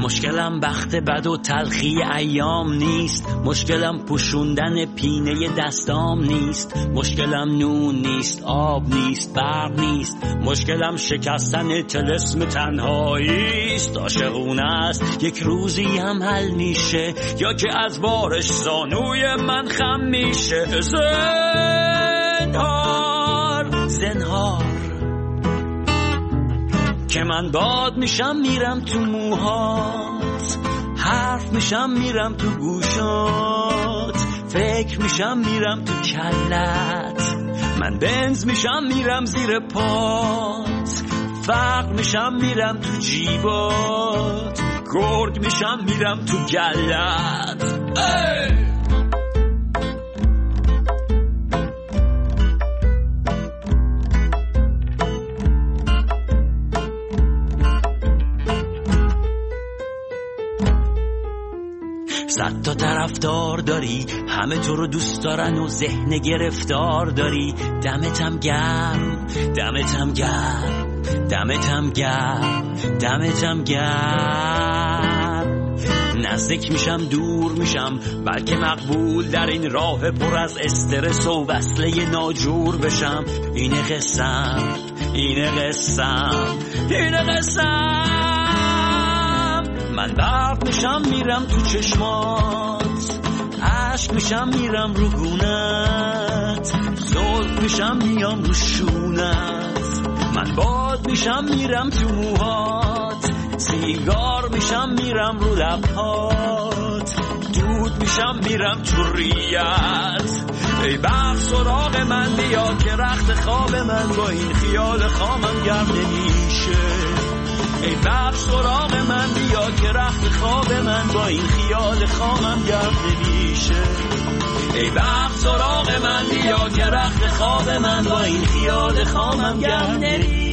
مشکلم بخت بد و تلخی ایام نیست، مشکلم پوشوندن پینه دستام نیست، مشکلم نون نیست، آب نیست، برق نیست، مشکلم شکستن طلسم تنهایی است. عاشقونه است یک روزی هم حل میشه، یا که از بارش زانوی من خم میشه. زنهار که من باد میشم میرم تو موهات، حرف میشم میرم تو گوشات، فکر میشم میرم تو کلت، من بنز میشم میرم زیر پات، فقر میشم میرم تو جیبات، گرگ میشم میرم تو گلت. صد تا طرفدار داری، همه تو رو دوست دارن و ذهن گرفتار داری. دمتم گرم، دمتم گرم، دمتم گرم، دمتم گرم. نزدیک میشم دور میشم، بلکه مقبول در این راه پر از استرس و وصله ناجور بشم. اینه قسم، اینه قسم، اینه قسم. من برق میشم میرم تو چشمات، عشق میشم میرم رو گونت، زلف میشم میام رو شونت، من باد میشم میرم تو موهات، سیگار میشم میرم رو لبهات، دود میشم میرم تو ریت. ای بخت سراغ من بیا که رخت خواب من با این خیال خامم گرم نمیشه. ای بخت سراغ من بیا که رخت خواب من با این خیال خامم گرم نمیشه. ای بخت سراغ من بیا که رخت خواب من با این خیال خامم گرم نمیشه.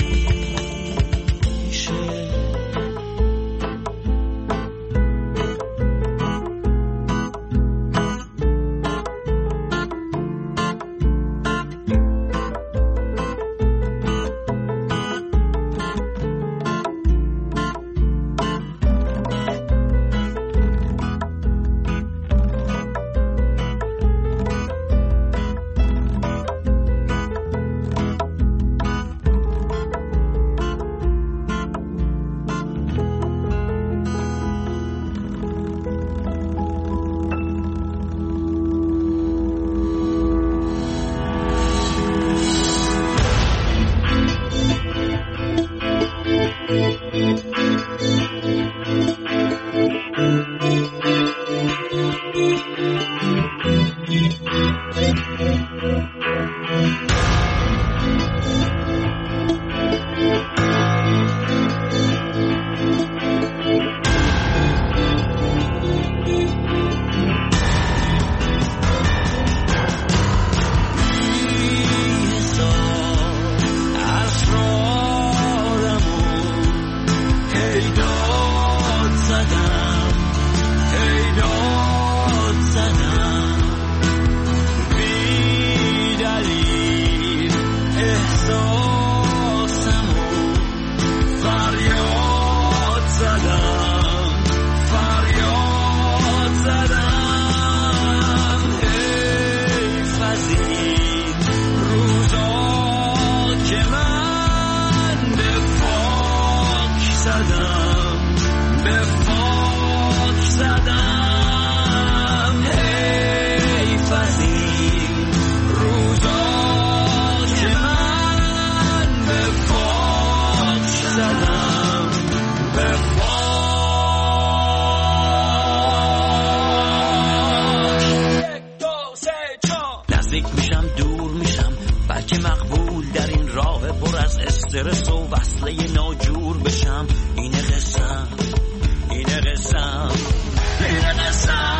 استرس و وصله ناجور بشم. اینه قسم، اینه قسم، اینه قسم.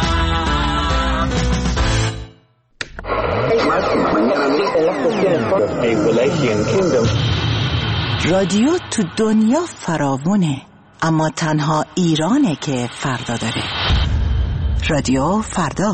رادیو تو دنیا فراوونه، اما تنها ایرانه که فردا داره. رادیو فردا.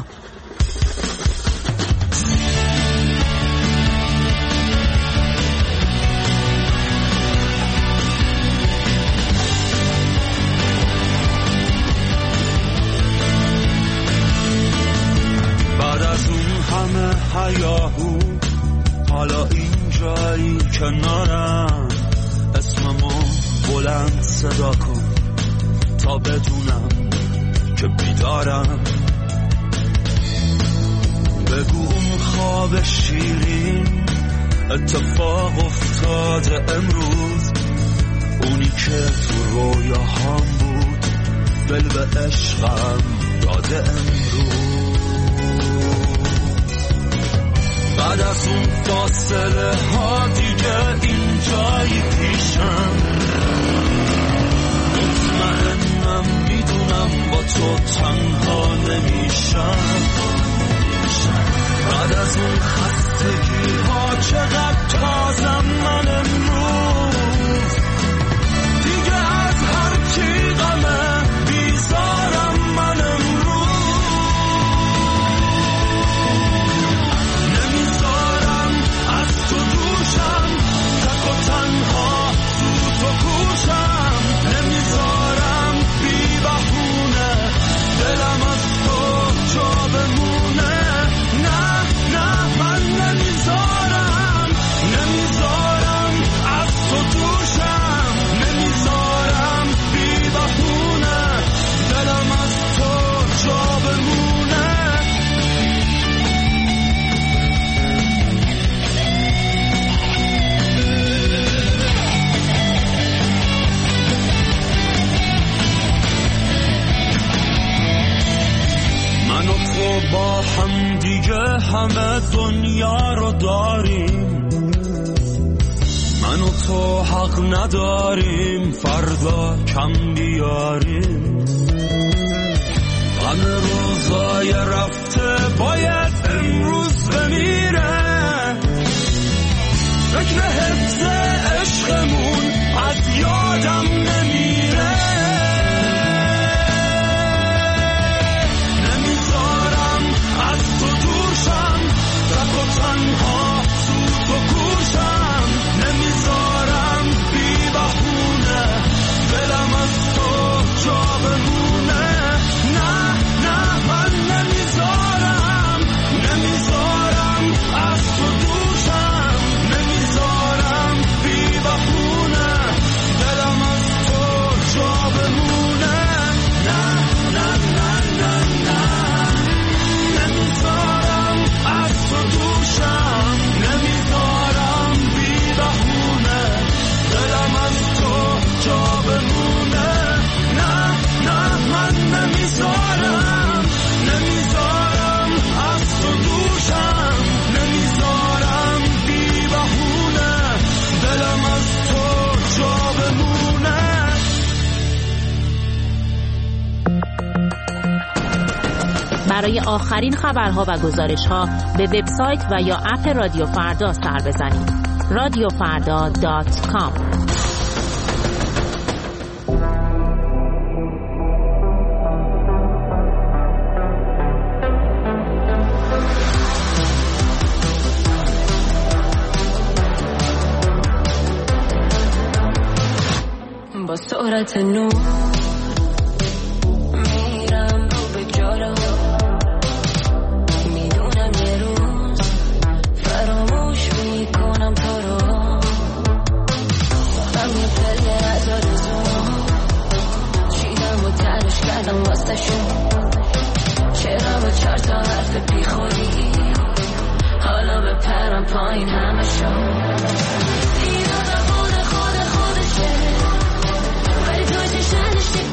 بیایی کنارم، اسممو بلند صدا کن تا بدونم که بیدارم. بگو اون خواب شیرین اتفاق افتاده امروز، اونی که تو رویاهام بود دل به عشقم داده امروز. بعد از اون فاصله ها دیگه اینجایی پیشم، مطمئنم میدونم با تو تنها نمیشم. بعد از اون خستگی ها چقدر تازم من امروز، دیگه از هر کی غمه بیزارم من امروز. نمیذارم از تو دوشم، تک و تنها تو کوشم. نمیذارم بی بهونه دلم از تو جا بمونه. نه نه من نمیذارم، نمیذارم از تو دوشم. نمیذارم بی بهونه دلم از تو جا بمونه. من و تو با هم دیگه همه دنیا رو داریم، من و تو حق نداریم فردا کم بیاریم. غم روزای رفته باید امروز بمیره، فکر حفظ عشقمون از یادم نمیره. نمیذارم از تو دوشم، تک و تنها تو کوشم. نمیذارم بی بهونه دلم از تو جا بمونه. نه نه من نمیذارم، نمیذارم از تو دوشم. نمیذارم بی بهونه دلم از تو جا بمونه. نه نه نه نه نه نمیذارم از تو دوشم. نمیذارم بی بهونه دلم از تو جا بمونه. نه نه من نمیذارم، نمیذارم از تو دوشم. نمیذارم بی بهونه دلم از تو جا بمونه. برای آخرین خبرها و گزارش‌ها به وبسایت و یا اپ رادیو فردا سر بزنید. radiofarda.com. با سرعت نور میرم رو به جارم، میدونم یه روز فراموش میکنم تو رو. من یه پله از آرزوم چیدم و تنش کردم واسه شون. چرا با 4 تا حرف بی خودی حالا بپرم پایین همه شون. ایران خودشه ولی تو چشنش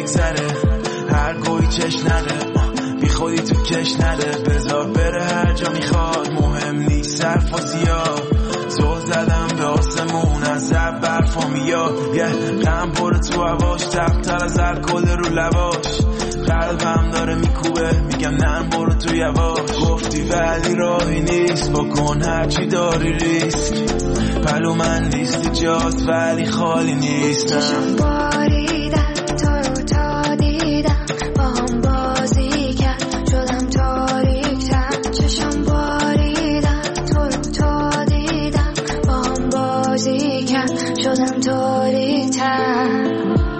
بگذره، هر گوی چش نده، بی خودی تو کش نده، بذار بره هر جا میخواد، مهم نیست صرف و زیاد. زل زدم به آسمون از زب برفا میاد، یه غم پر تو هواش، تقتر از الکل رو لباش، قلبم داره میکوبه میگم نه برو تو یواش. گفتی ولی راهی نیست، بکن هرچی داری ریسک، پلو من لیست جاست ولی خالی نیستم. چشم باریدن تو رو تا دیدم، با هم بازی کرد شدم تاریک‌تر. چشم باریدن تو رو تا دیدم، با هم بازی کرد شدم تاریک‌تر.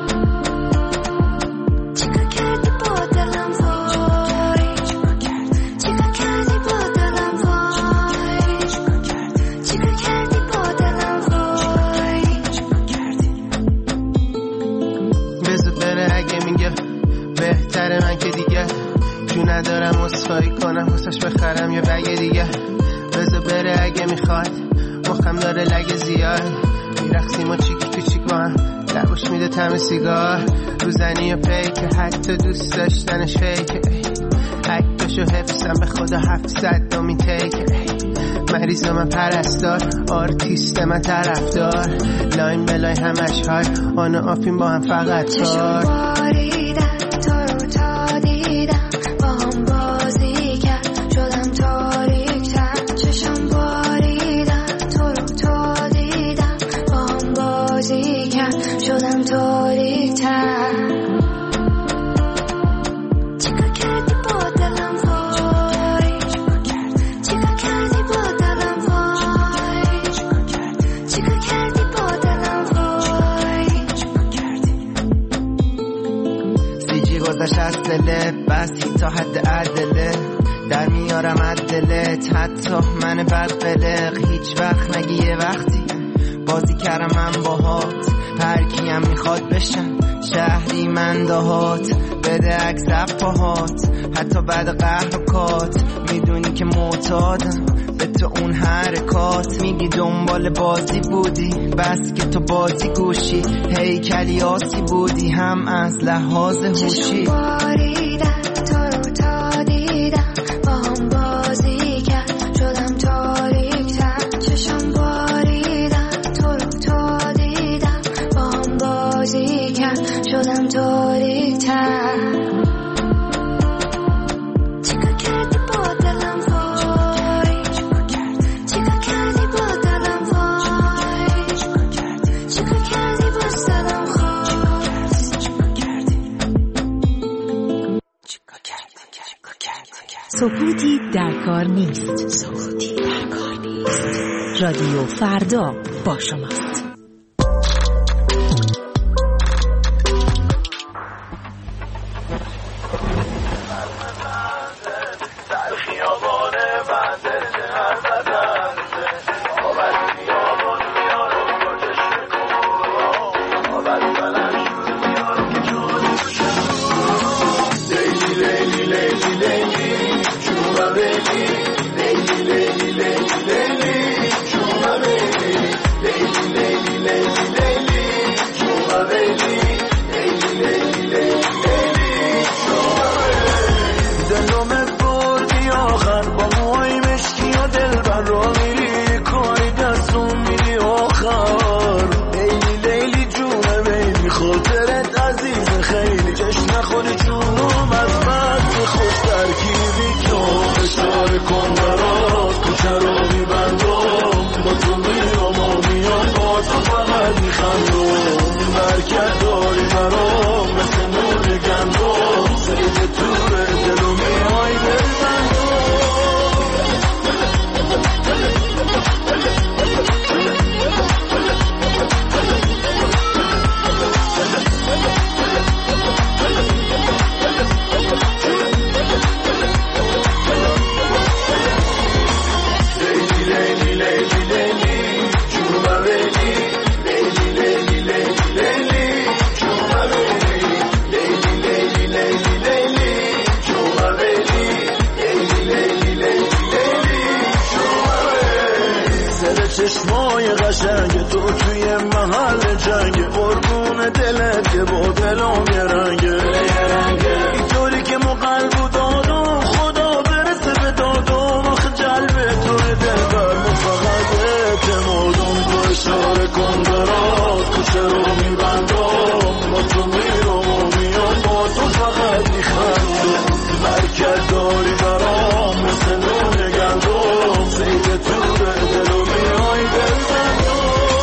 ندارم اصفایی کنم واسش بخرم یه بگه دیگه، بذار بره اگه میخواد، مخم داره لگه زیاد، میرخسیم و چیکی تو چیک با هم، لبوش میده طعم سیگار، روزنی و پیک، حتی دوست داشتنش فیکه، عکسشو حفظم به خدا 700 دومی تیکه، مریض من پرستار، آرتیست من طرفدار، لاین به لاین همش های، آن و آفین با هم فقط کار. باریدن تو رو تا دیدم، با هم بازی کرد شدم تاریک‌تر. چشم باریدن تو رو تا دیدم، با هم بازی کرد شدم تاریک‌تر. چیکار کردی با دلم وای، چیکار کردی با دلم وای، چیکار کردی با دلم وای. سیجی گذشت از دلت، بس تا حد عدله، در میارم عدلت، حتی من بد قلق، هیچ وقت نگی یه وقتی بازی کردم من باهات، هر کیم میخواد بشن شهری من دهات، بده عکس پاهات، حتی بعد قهر و کات، میدونی که معتادم به تو اون حرکات، میگی دنبال بازی بودی، بس که تو بازی گوشی، هیکلی آسی بودی هم از لحاظ هوشی. باریدن تو رو تا دیدم، با هم بازی کرد شدم تاریک‌تر. چشم باریدن تو رو تا دیدم، با هم بازی کرد شدم تاریک‌تر. چیکار کردی با دلم وای، چیکار کردی با دلم وای، چیکار کردی با دلم خواست، چیکار کردی. سکوتی در کار نیست. سکوتی در کار نیست. رادیو فردا با شماست. چشمای قشنگ تو توی محل جنگ، قربون دلت که با دلم یه رنگه اینطوری که ما قلب دادم خدا برسه به دادم آخه جلب توی دلبر ما فقط اعتمادم تو اشاره کن برات کوچه رو میبندم با تو میرم و میام با تو فقط میخندم برکت داری برام مثل نون گندم زید تو دل و میای بزنم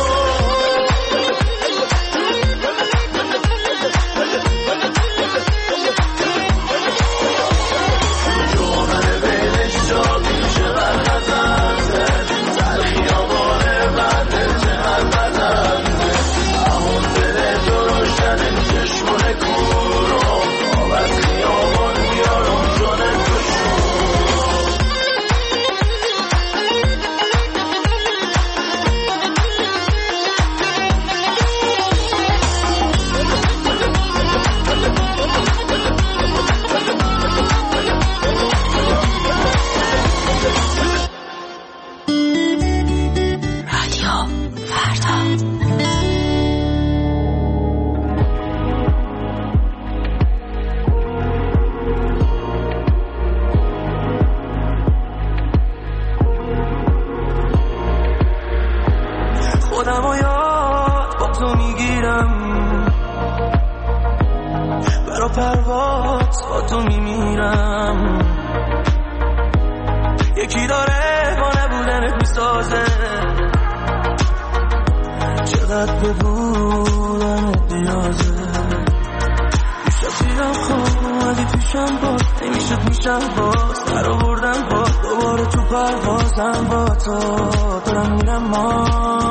یکی داره با نبودنت میسازه چقدر به بودنت نیازه میشدیدم خواب اومدی پیشم باز نمیشد میشم باز در آوردم با دوباره تو پروازم با تو دارم میرم ما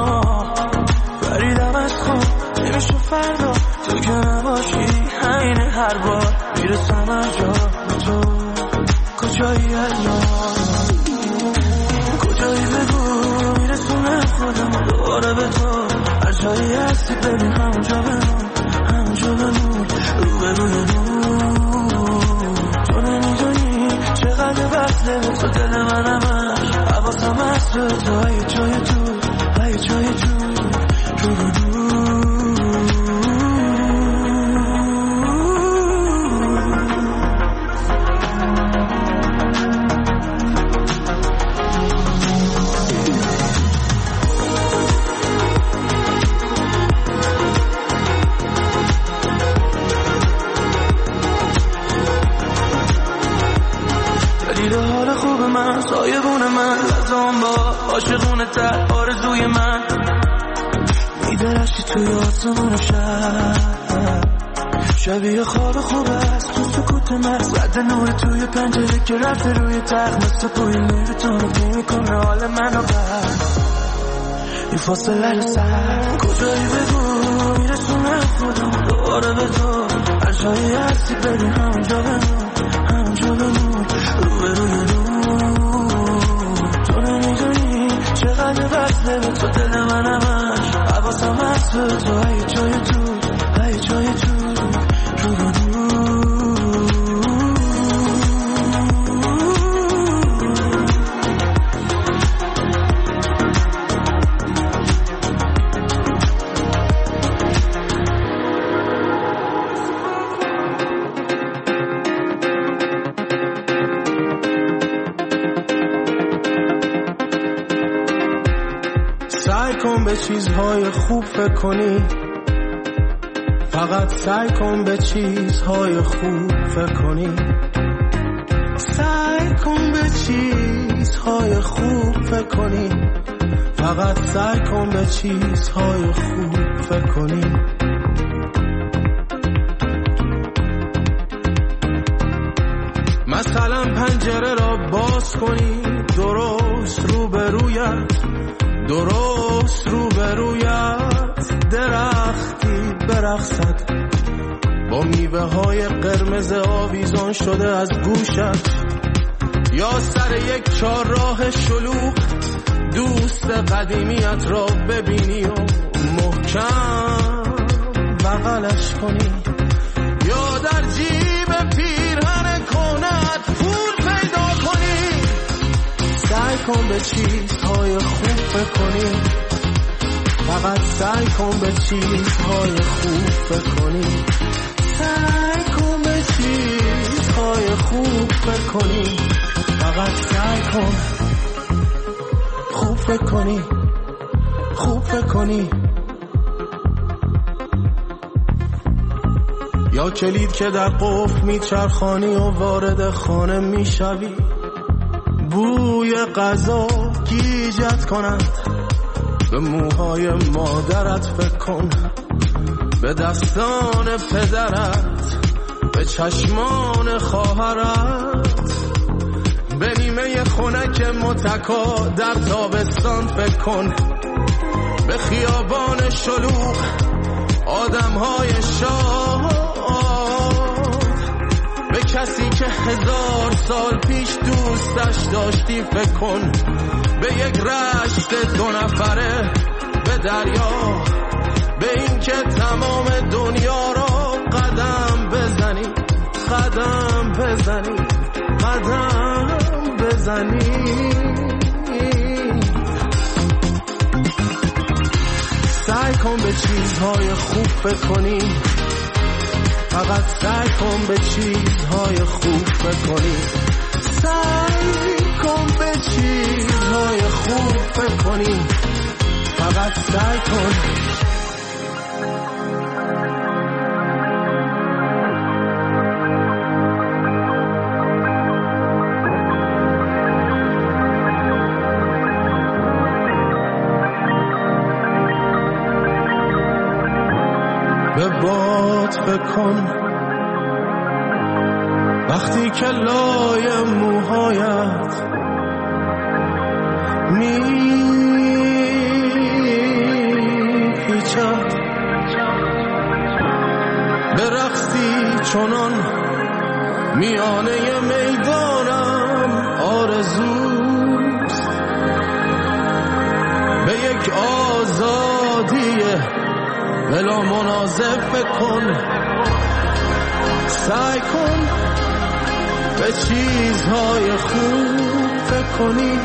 فریدم از خواب نمیشه فردا تو که نباشی همین هر بار میرسم از جا تو کجایی الان کجایی بگو میرسونم خودم دوباره به تو هر جایی هستی ببین همونجا بمون همونجا بمون رو به روی نور تو نمیدونی چقدر وصله به تو دل منمش حواسم هست به تو های جای تو های جای تو رو به نور سایبون من لازم با عاشقونه تر آرزوی من میدرشتی توی آسمون شب شبیه خواب خوب است تو سکوت مغز رد نور توی پنجره که رفته روی تخت مثل بوی نورتون رو میکنه حال منو بر این فاصله رو سر کجایی بگو میرسونم خودم دوباره به تو هر جایی هستی ببین همونجا بمون همونجا بمون رو به روی نور تو نمیدونی چقدر وصله به تو دل منمش حواسم هست به تو های جای تو های جای تو رو به نور سعی کن به چیزهای خوب فکر کنی فقط سعی کن به چیزهای خوب فکر کنی سعی کن به چیزهای خوب فکر کنی فقط سعی کن به چیزهای خوب فکر کنی مثلا پنجره را باز کنی درست روبرویت درست روبرویت درختی برقصد با میوه های قرمز آویزان شده از گوشت یا سر یک چهارراه شلوغ دوست قدیمیت را ببینی و محکم بغلش کنی یا در جیب پیرهن کهنه‌ات پول پیدا کنی سعی کن به چیزهای خوب فکر کنی فقط سعی کن به چیزهای خوب فکر کنی سعی کن به چیزهای خوب فکر کنی، فقط سعی کن خوب فکر کنی، خوب فکر کنی. یا کلید که در قفل میچرخانی و وارد خانه میشوی، بوی غذا گیجت کند، به موهای مادرت فکر کن، به دستان پدرت، به چشمان خواهرت، به نیمه خنک متکا در تابستان فکر کن، به خیابان شلوغ آدمهای شاد، به کسی که 1000 سال پیش دوستش داشتی فکر کن، به یک رشت 2 نفره، به دریا، به این که تمام دنیا را قدم بزنی، قدم بزنی، قدم بزنی. سعی کن به چیزهای خوب فکر کنی، فقط سعی کن به چیزهای خوب فکر کنی، سعی کن به چیزهای خوب فکر کنی، فقط سعی کن. به باد فکر کن وقتی که لای موهایت میپیچد، به رقصی چنان میانه میدانم آرزوست، به یک آزادی بلا منازع فکر کن، سعی کن به چیزهای خوب فکر کنی،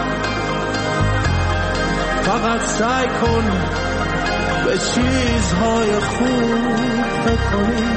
فقط سعی کن به چیزهای خوب فکر کنی.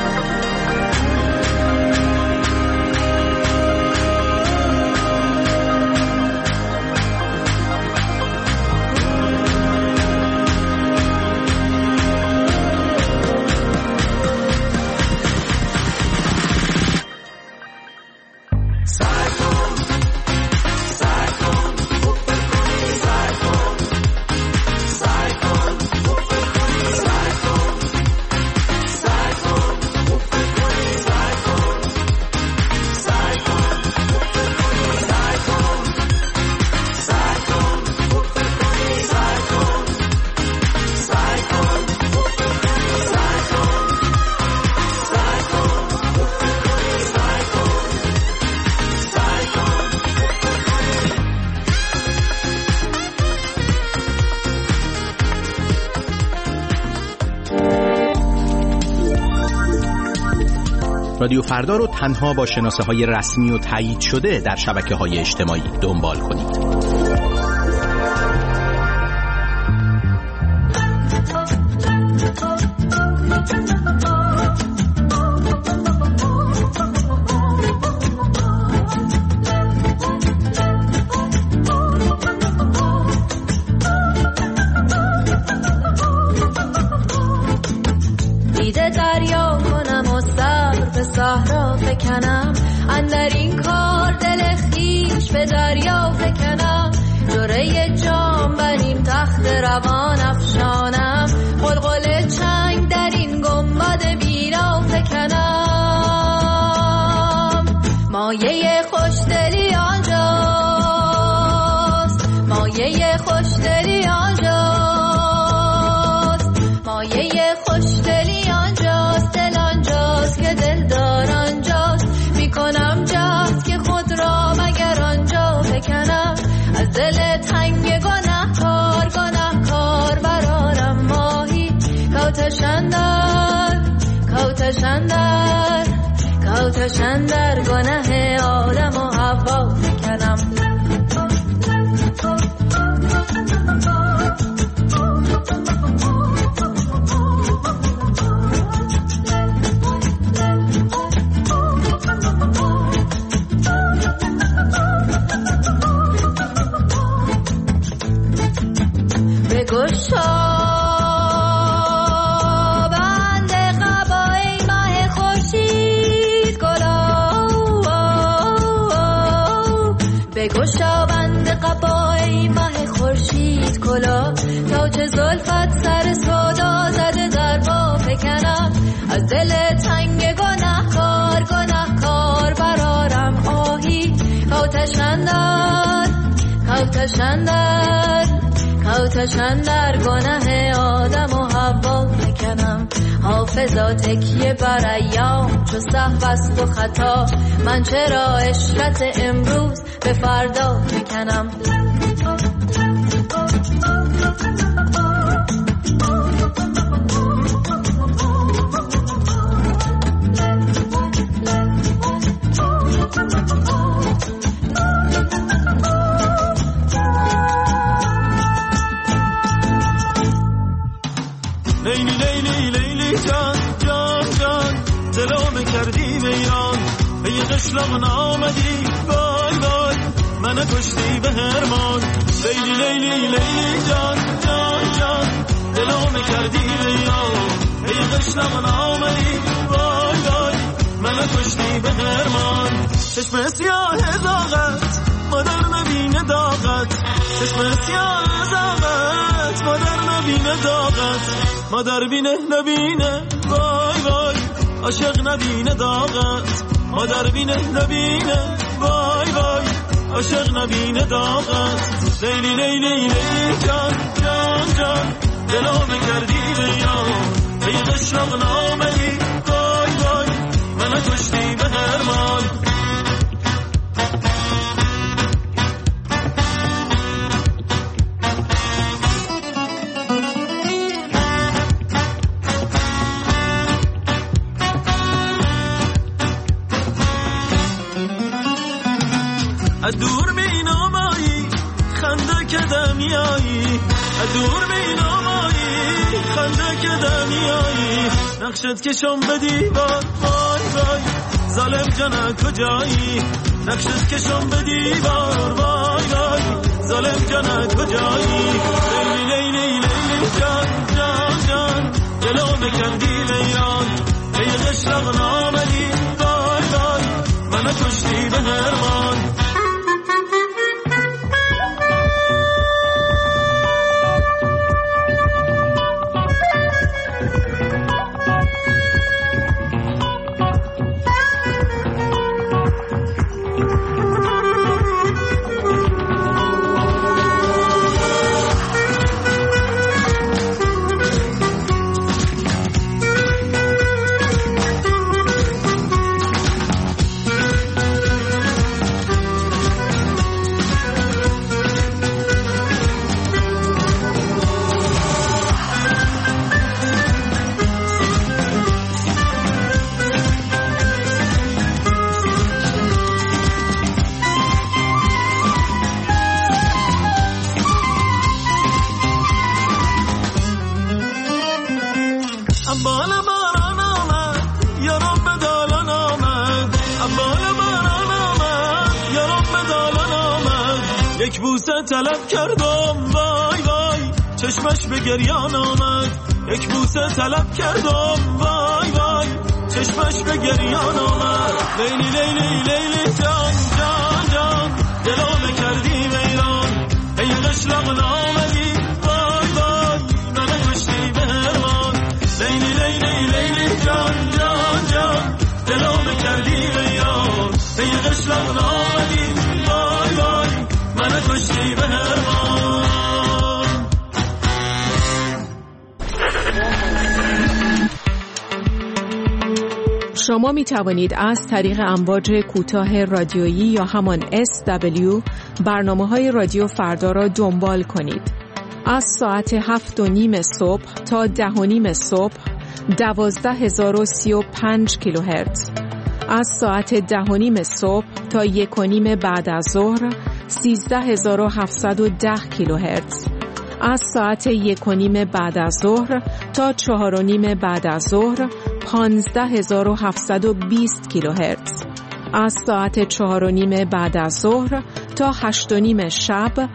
رادیو فردا رو تنها با شناسه‌های رسمی و تایید شده در شبکه‌های اجتماعی دنبال کنید. دیده دریا کنم و سر به صحرا فکنم، اندر این کار دل خویش به دریا فکنم، جرعه جام بر این تخت روان افشانم، قلقل چنگ در این گنبد بیرا فکنم. مایه خوشدلی آنجاست، مایه خوشدلی آنجاست، مایه خوشدلی آنجاست، دل آنجاست که دلدار آنجاست، میکنم جهد که خود را مگر آنجا فکنم، از دل تنگ گنهکار گنهکار برارم ماهی، کوتشندر کوتشندر کوتشندر گنه آدم و حوا فکنم. بگو شابند قبای ماه خورشید کلا، تاج زلفت سر سودا زده در با فکنم، از دل تنگ گناهکار گناهکار برارم آهی، کوتشن در گناه آدم و حوا فکنم، حافظا تکیه بر ایام چو سهو است و خطا، من چرا عشرت امروز به فردا فکنم. لیلی لیلی لیلی جان جان جان دلو کردی ویران، ای قشلاق نامدی وای وای من کشتی به هرمان، لیلی لیلی لیلی جان جان جان دلو کردی ویران، ای قشلاق نامدی وای وای من کشتی به هرمان، چشم سیاه زاغت مادر نبینه داغت، چشم سیاه زاغت مادر نبینه داغت، مادر بینه نبینه وای وای عاشق نبینه داغت، مادر بینه نبینه وای وای عاشق نبینه داغت، لیلی لیلی لیلی جان جان جان دلو کردی ویران، ای قشلاق نامدی وای وای من کشتی به هرمان. از دور مینامایی خنده که دمیایی، از دور مینامایی خنده که دمیایی، نقشت کشم به دیوار وای وای ظالم جانه کجایی، نقشت کشم به دیوار وای وای ظالم جانه کجایی، لیلی لیلی لیلی جان جان جان دلو بکندی ویران، ای قشلاق نامدی وای وای من کشتی به هرمان. یک بوسه طلب کردم وای وای چشمش به گریان آمد، یک بوسه طلب کردم وای وای چشمش به گریان آمد، لیلی لیلی لیلی جان جان جان دلو کردی ویران، ای قشلاق نامدی وای وای من کشتی به هرمان، لیلی لیلی لیلی جان جان جان دلو کردی ویران، ای قشلاق نامدی وای وای من کشتی به هرمان. شما می توانید از طریق امواج کوتاه رادیویی یا همان SW برنامه‌های رادیو فردا را دنبال کنید. از ساعت 7:30 صبح تا 10:30 صبح 12035 کیلوهرتز، از ساعت 10:30 صبح تا 1:30 بعد از ظهر 13710 کیلوهرتز، از ساعت 1:30 بعد از ظهر تا 4:30 بعد از ظهر 15720 کیلوهرتز، از ساعت 4:30 بعد از ظهر تا 8:30 شب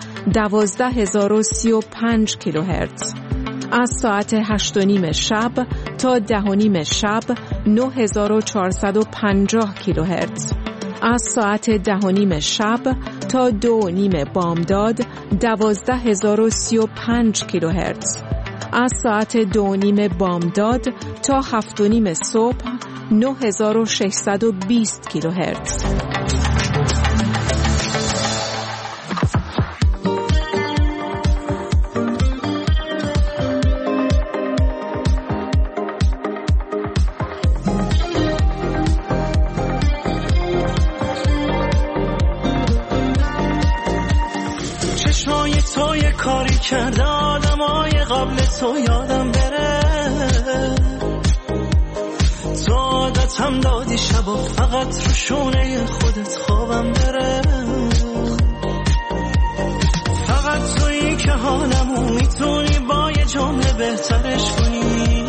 12035 کیلوهرتز، از ساعت 8:30 شب تا 10:30 شب 9450 کیلوهرتز، از ساعت 10:30 شب تا 2:30 بامداد 12035 کیلوهرتز. از ساعت 2:30 بامداد تا 7:30 صبح 9620 کیلوهرتز. کاری کرده آدمای قبل تو یادم بره، تو عادتم دادی شب و فقط رو شونه خودت خوابم بره. فقط تویی که حالمو میتونی با یه جمله بهترش کنی،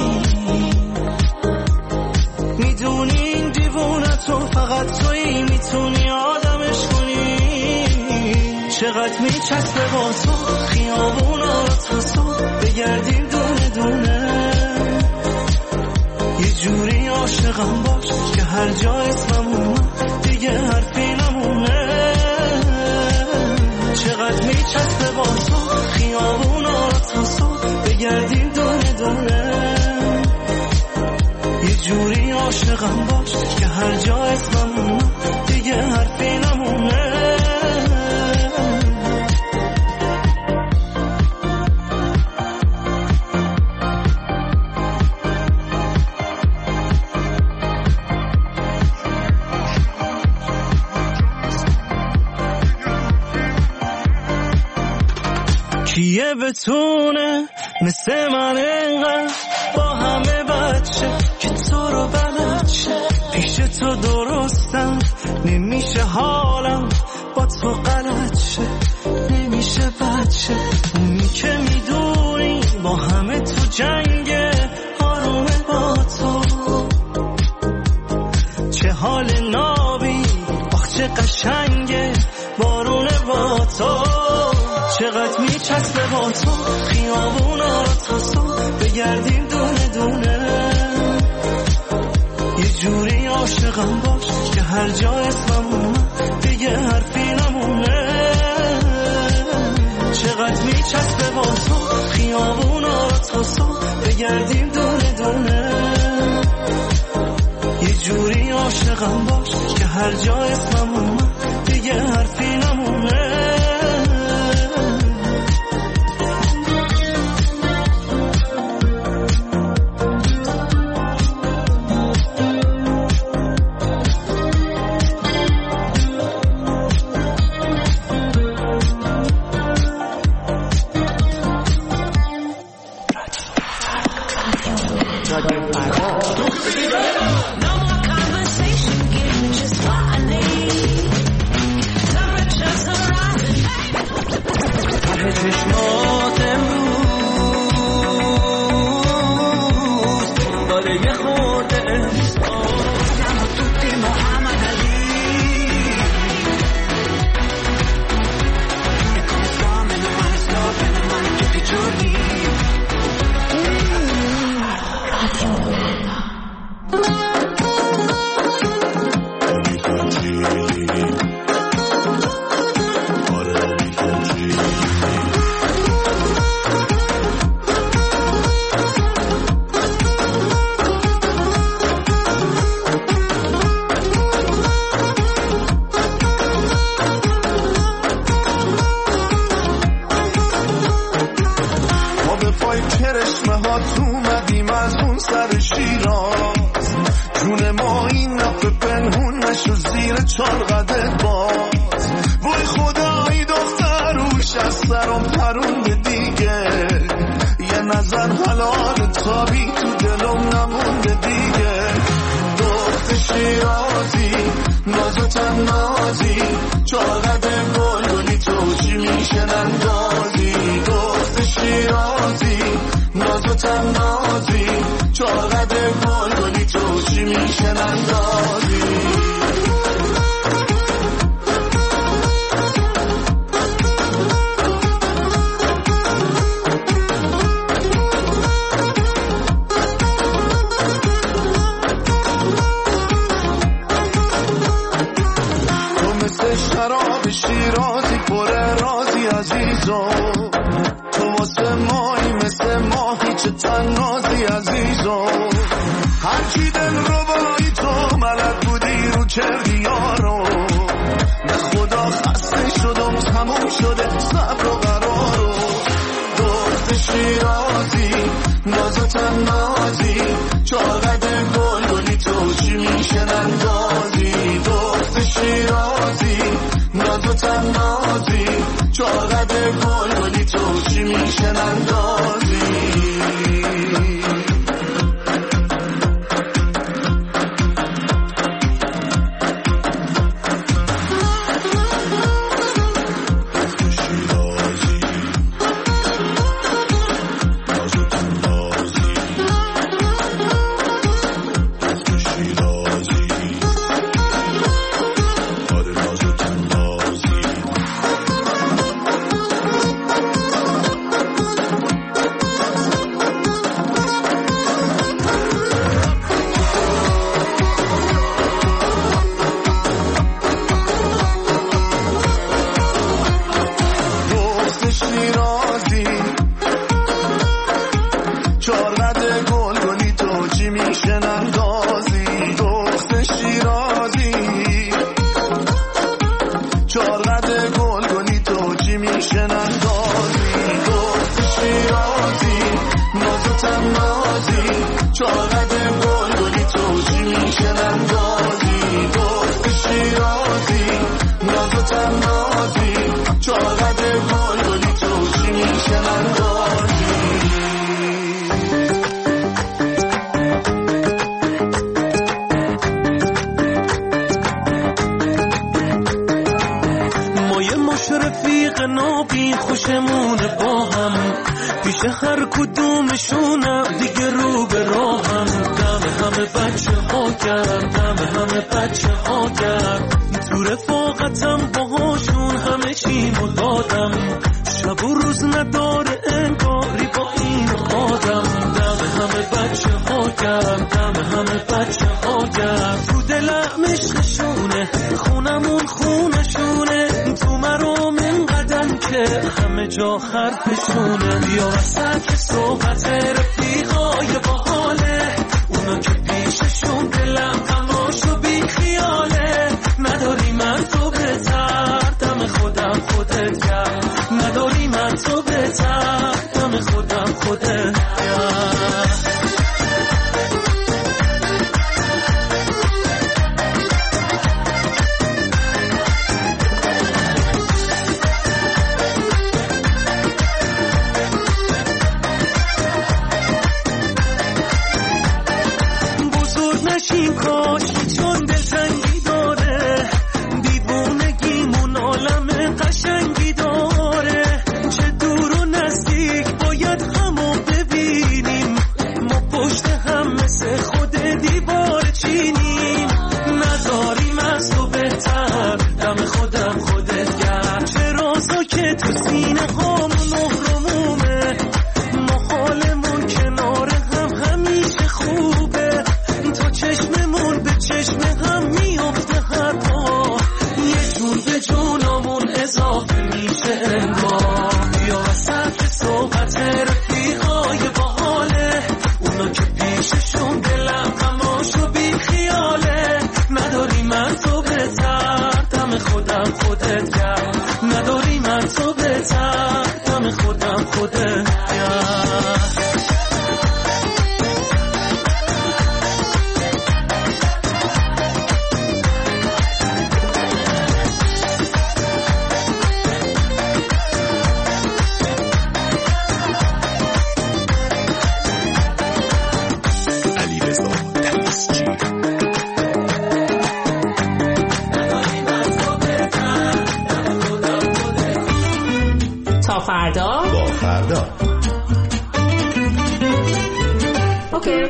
میدونی این دیوونتو فقط تویی میتونی آدمش کنی. چقدر میچسبه با تو خیابونا رو تا صبح بگردیم دونه دونه، یه جوری عاشقم باش که هر جا اسمم اومد دیگه حرفی نمونه. چقدر میچسبه با تو خیابونا رو تا صبح بگردیم دونه دونه، یه جوری عاشقم باش که هر جا اسمم اومد دیگه حرفی نمونه. کیه بتونه مثل من اینقدر با همه بچه که تو رو بلد شه، پیش تو درستم نمیشه حالم با تو غلط شه، نمیشه بچه اونی که میدونی با همه تو جنگه آرومه با تو. چه حال نابی آخ چه قشنگه بارونه با تو. چقدر میچسبه با تو خیابونا رو تا صبح بگردیم دونه دونه، یه جوری عاشقم باش که هر جا اسمم اومد دیگه حرفی نمونه. چقدر میچسبه با تو خیابونا رو تا صبح بگردیم دونه دونه، یه جوری عاشقم باش که هر جا اسمم اومد دیگه حرفی نمونه. عزیزم تو واسه مایی مثل ماهی چه تنازی عزیزم هرچی دل رو بایی تو بلد بودی رو چرخیا رو به خدا خسته شدم تموم شده صبر و قرارو دخت شیرازی ناز و تنازی چاقد گلگلی تو چی میشه نندازی دخت شیرازی ناز و تنازی چاقد گلگلی تو چی میشه نندازی هر کدومشونم دیگه رو به راهم دم همه بچه ها کرد دم همه بچه ها کرد تو رفاقتم باهاشون همه چیمو دادم شب و روز نداره انگاری با این آدم دم همه بچه ها کرد دم همه بچه ها کرد تو دلم عشقشونه خونمون خونشونه تو مرام اینقدر که همه جا حرفشونه یا وسط صحبت رفیقای باحاله اونا که پیششون دلم تماشا بی خیاله نداری من تو بهتر دم خودم خودت کرد نداری من تو بهتر دم خودم خودت کرد چون دلتنگی داره دیوونگیمون عالم قشنگی داره چه دور و نزدیک باید همو ببینیم ما پشت هم مثل خود دیوار چینیم نداریم از تو بهتر دم خودم خودت گرد چه رازا که تو سینه هامون مهرمومه ما حالمون کنار هم همیشه خوبه تو چشممون به چشم هم میفته هر بار یه جون به جونمون اضافه میشه انگار یا وسط صحبت رفیقای باحاله اونا که پیششون دلم تماشا بی خیاله نداری من تو بهتر دم خودم خودت کرد نداری من تو بهتر دم خودم خودت کرد تا فردا با فردا اوکی.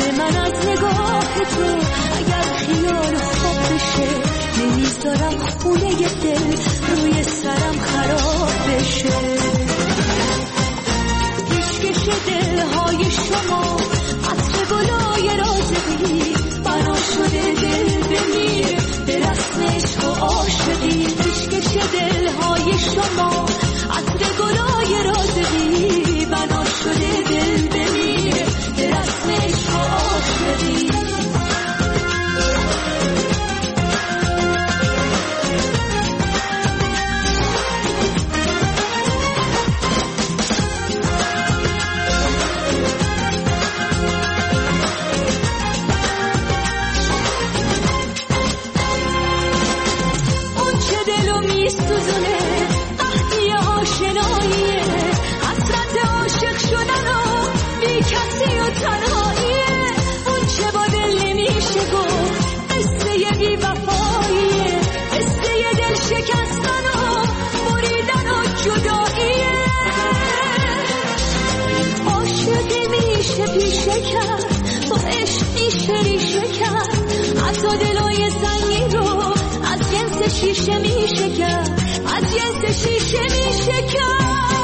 دل من از نگاه تو اگر خیال خواب بشه نمیذارم خونه دل روی سرم خراب بشه. پیشکش دلهای شما عطر گلای رازقی بنا شده دل بمیر به رسم عشق و عاشقی. پیشکش دلهای شما عطر گلای رازقی بنا شده دل بمیر به رسم عشق و عاشقی. شیشه می شکر از جنس شیشه می شکر.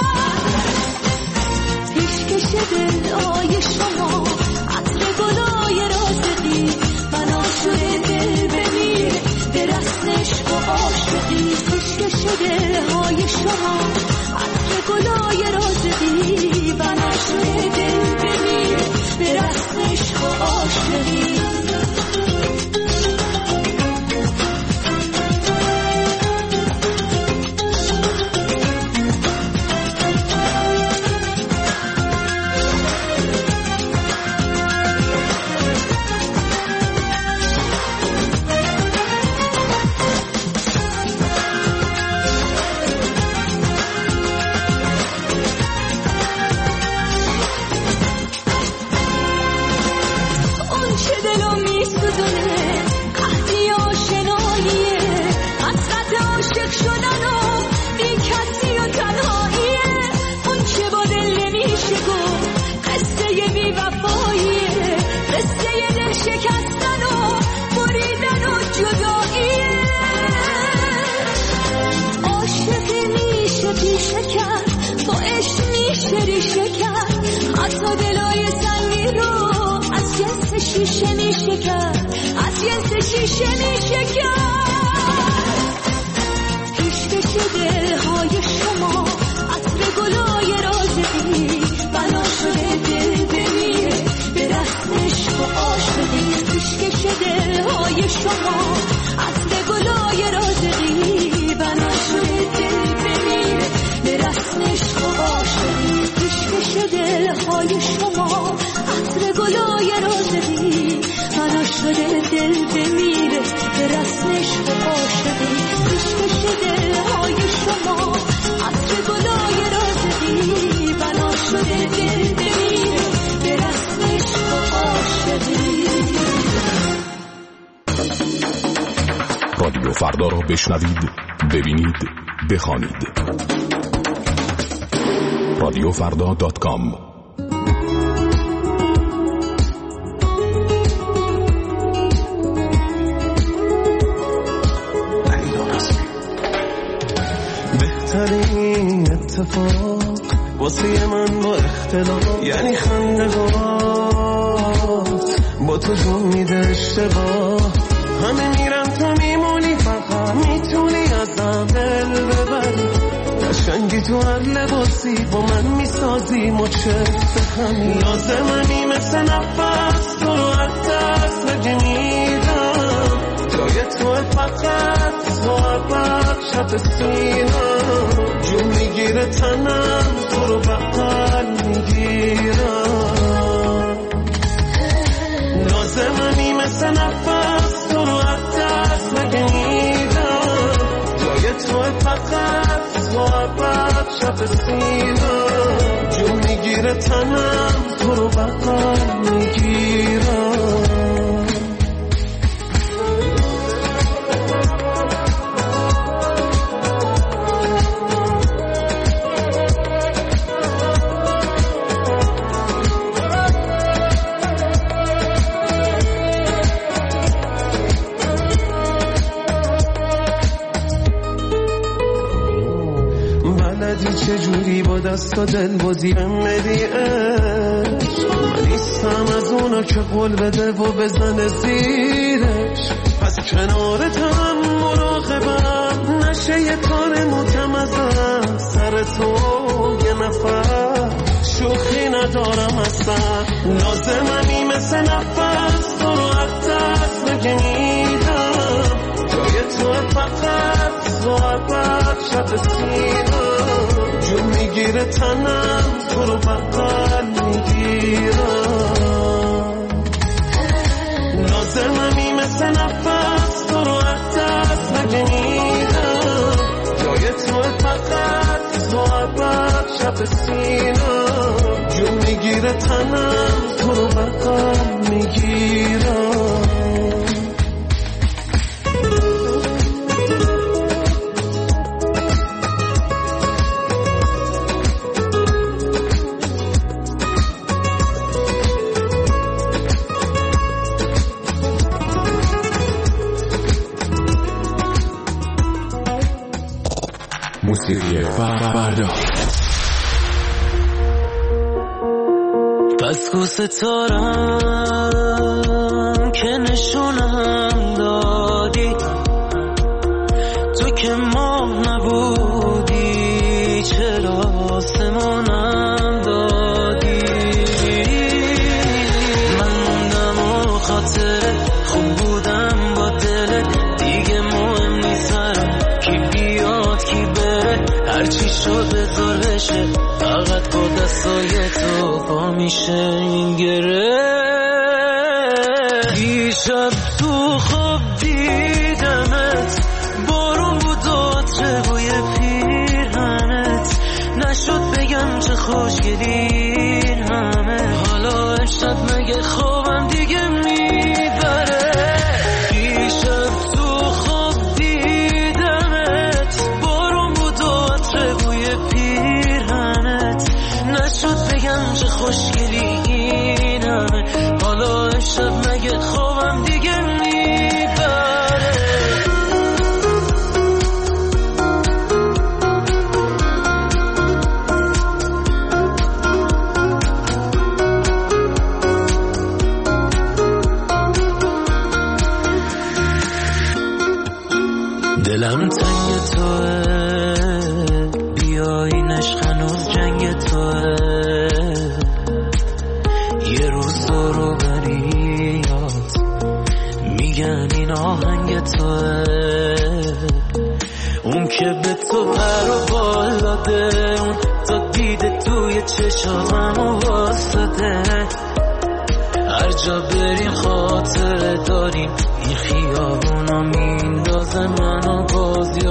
پیشکش دلهای شما عطر گلای رازقی بنا شده دل بمیر به رسم عشق و عاشقی. پیشکش دلهای شما عطر گلای رازقی بنا شده دل بمیر به رسم عشق و عاشقی. رادیو فردا را بشنوید، ببینید، بخوانید. رادیوفردا.com. بهترین اتفاق واسه من با اختلاف یعنی خندگات با تو جون میده اشتباه. همه میرن تو میمونی فقط میتونی ازم دل ببری. قشنگی تو هر لباسی با من میسازی مچت همین. لازممی مثل نفس تو رو از دست بگه میدم. جای تو فقط تو عبر شب سینم. جون میگیره تنم تو رو بغل میگیرم. لازممی مثل نفس تو رو از دست مگه میدم. جای تو فقط تو عبر شب سینم. جون میگیره تنم تو رو بغل میگیرم. دست و دل بازی بدی عشق. من نیستم از اونا که قول بده و بزنه زیرش، پس کنارتم مراقبم نشه یه کار محکم ازم. سر تو یه نفر شوخی ندارم اصلا، لازممی مثل نفس تو رو از دست نگیدم. جای تو فقط زوابت شب سینم، جون میگیره تنم تو رو بغل میگیرم. لازممی مثل نفس تو رو از دست نگیدم. جای تو فقط زوابت شب سینم، جون میگیره تنم تو رو بغل میگیرم. موسیقی فردا. پس کو ستارم که نشونم دادی، تو که ماه نبودی چرا آسمونم دادی. من موندم و خاطره خوب بودم با دلت، دیگه مهم نیست کی بیاد کی بره، هرچی شد بذار بشه، فقط با دستای تو پا میشه این گره. دیشب تو خواب دیدمت، بارون بود و عطر بوی پیرهنت، نشد بگم چه خوشگلی همه. حالا امشب مگه خوابم دیگه میبره. دیشب تو خواب دیدمت، بارون بود و عطر بوی پیرهنت، نشد بگم چه خوشگلی این همه. حالا امشب مگه خوابم دیگه میبره. دلم تنگ توه، بیایی نشق هنوز جنگ توه. یه روز رو بریاد میگن این آهنگ توه، اون که به تو پر و بال داده، اون تا دیده توی چشامو واسده. هر جا بریم خاطره داریم، این خیابونا میندازه منو باز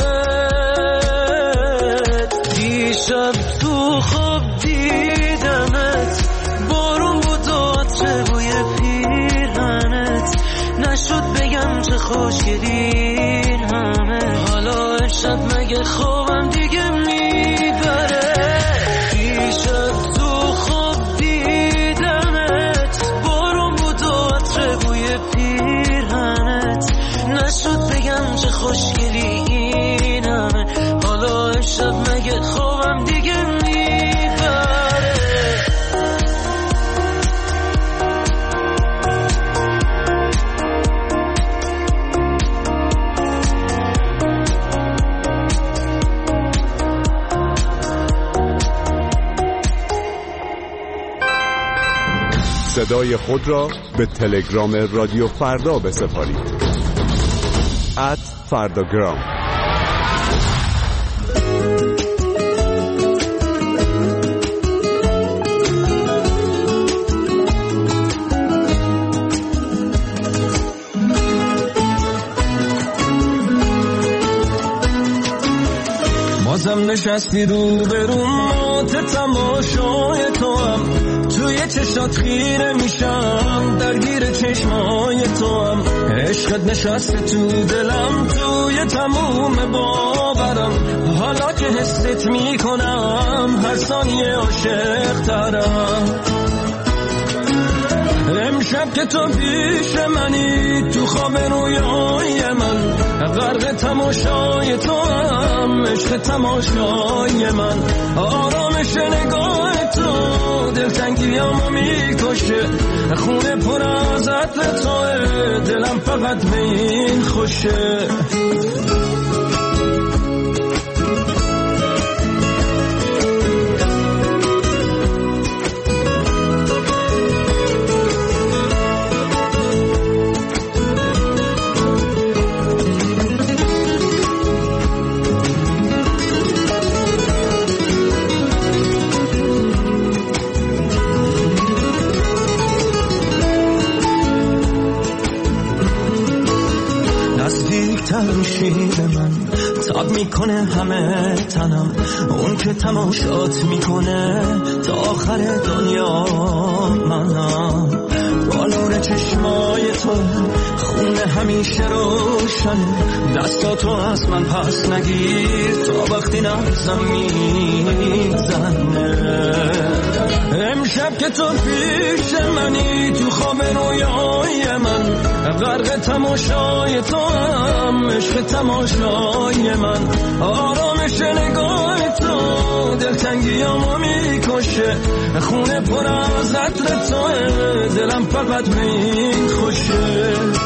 یادت. دیشب تو خواب دیدمت، بارون بود و عطر بوی پیرهنت، نشد بگم چه خوشگلی همه. حالا امشب مگه خوابم دیگه میبره. دیشب تو خواب دیدمت، بارون بود و عطر بوی پیرهنت، نشد بگم چه خوشگلی این همه. حالا امشب مگه خوابم دیگه میبره. صدای خود را به تلگرام رادیو فردا بسپارید. @فرداگرام. بازم نشستی رو به رو مات تماشای تو هم، توی چشات خیره میشم درگیر چشمای تو هم. عشقت نشسته تو دلم توی تموم باورم، حالا که حست میکنم هر ثانیه عاشق ترم. امشب که تو پیش منی تو خواب رویای من، غرق تماشای تو هم عشق تماشای من، آرامش نگاه تو دلتنگیامو میکشه، خونه پر از عطر توه دلم فقط به این خوشه. تمشی به من تاب میکنه همه تنم، اون که تماشات میکنه تا آخر دنیا منم، با نور چشمای تو خونه همیشه روشنه، دستاتو از من پس نگیر تا وقتی نبزم میزنه. امشب که تو پیش منی تو خواب رویای من، غرق تماشای تو هم عشق تماشای من، آرامش نگاه تو دلتنگیامو میکشه، خونه پر از عطر توه دلم فقط به این خوشه.